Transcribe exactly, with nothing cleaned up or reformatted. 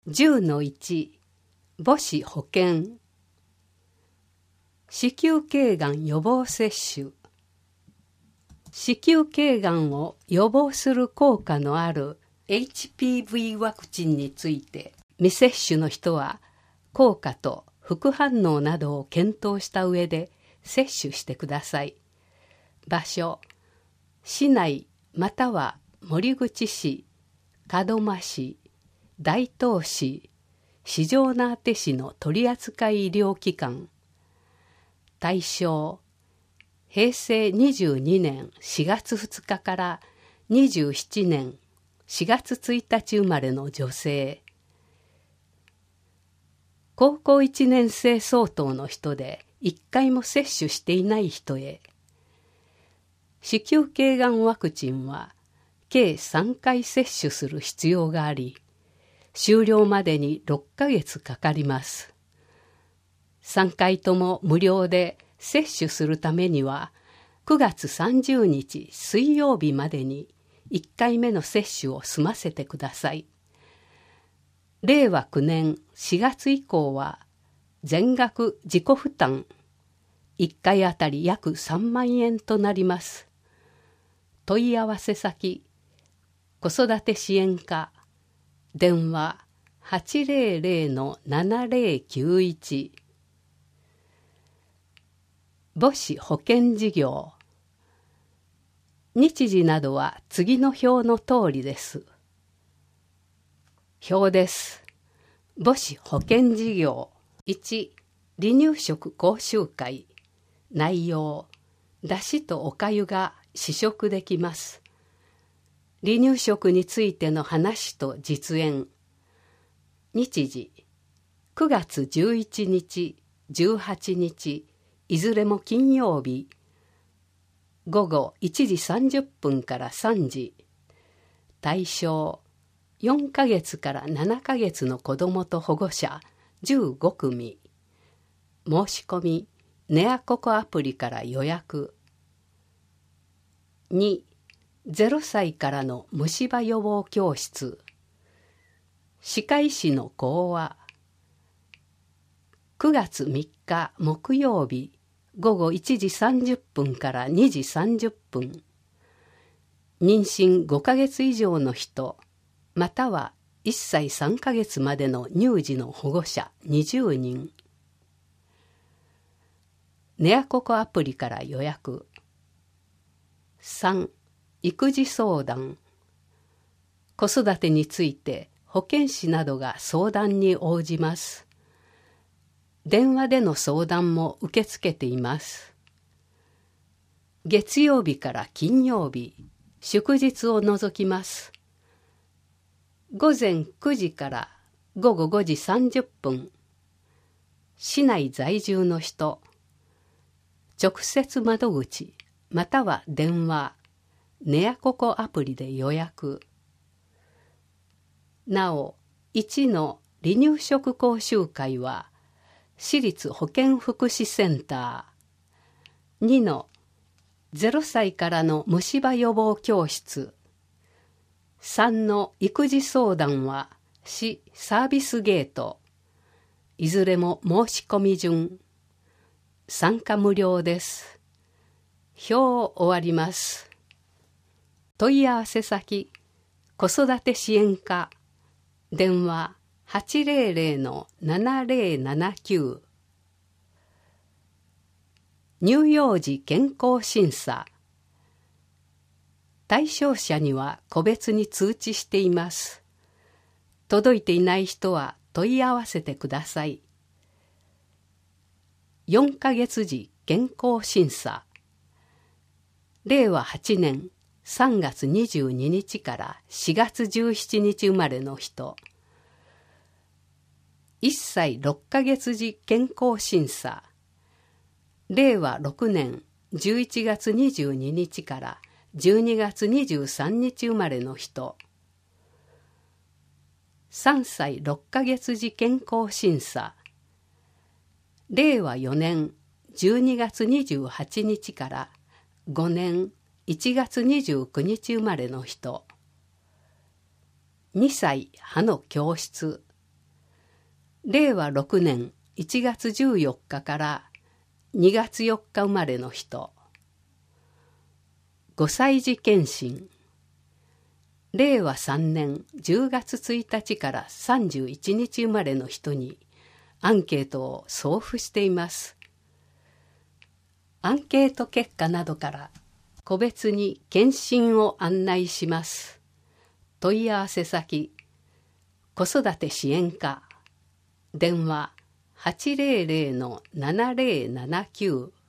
じゅうのいち母子保健子宮頸がん予防接種。子宮頸がんを予防する効果のある エイチピーブイ ワクチンについて未接種の人は効果と副反応などを検討した上で接種してください。場所、市内または守口市、門真市、大東市、四條畷市の取扱医療機関。対象、へいせいにじゅうにねんしがつふつかからにじゅうななねんしがつついたち生まれの女性。高校いちねんせい相当の人でいっかいも接種していない人へ。子宮頸がんワクチンは計さんかい接種する必要があり、終了までにろっかげつかかります。さんかいとも無料で接種するためには、くがつさんじゅうにち水曜日までにいっかいめの接種を済ませてください。れいわきゅうねんしがつ以降は全額自己負担、いっかいあたり約さんまんえんとなります。問い合わせ先、子育て支援課、電話 はちぜろぜろ ななぜろきゅういち。母子保健事業。日時などは次の表の通りです。表です。母子保健事業。いち、離乳食講習会。内容、だしとおかゆが試食できます。離乳食についての話と実演。日時、くがつじゅういちにち、じゅうはちにち、いずれも金曜日。ごごいちじさんじゅっぷんからさんじ。対象、よんかげつからななかげつの子どもと保護者じゅうごくみ。申し込み、ネアココアプリから予約。に、ゼロさいからの虫歯予防教室。歯科医師の講話。くがつみっか木曜日、ごごいちじさんじゅっぷんからにじさんじゅっぷん。妊娠ごかげつ以上の人、またはいっさいさんかげつまでの乳児の保護者にじゅうにん。ネアココアプリから予約。さん、育児相談。子育てについて保健師などが相談に応じます。電話での相談も受け付けています。月曜日から金曜日、祝日を除きます。ごぜんくじからごごごじさんじゅっぷん。市内在住の人、直接窓口または電話、ネアココアプリで予約。なお、いちの離乳食講習会は市立保健福祉センター。にのゼロさいからの虫歯予防教室。さんの育児相談は市サービスゲート。いずれも申し込み順。参加無料です。表終わります。問い合わせ先、子育て支援課。電話 はちぜろぜろ ななぜろななきゅう。乳幼児健康審査。対象者には個別に通知しています。届いていない人は問い合わせてください。よんかげつじ健康審査。れいわはちねんさんがつにじゅうににちからしがつじゅうしちにち生まれの人。いっさいろっかげつじ健康審査。れいわろくねんじゅういちがつにじゅうににちからじゅうにがつにじゅうさんにち生まれの人。さんさいろっかげつじ健康審査。れいわよねんじゅうにがつにじゅうはちにちからごねんいちがつにじゅうくにち生まれの人。にさい歯の教室。 れいわろくねんいちがつじゅうよっかからにがつよっか生まれの人。ごさい児検診。れいわさんねんじゅうがつついたちからさんじゅういちにち生まれの人にアンケートを送付しています。アンケート結果などから個別に検診を案内します。問い合わせ先、子育て支援課、電話はちまるまるのななまるななきゅう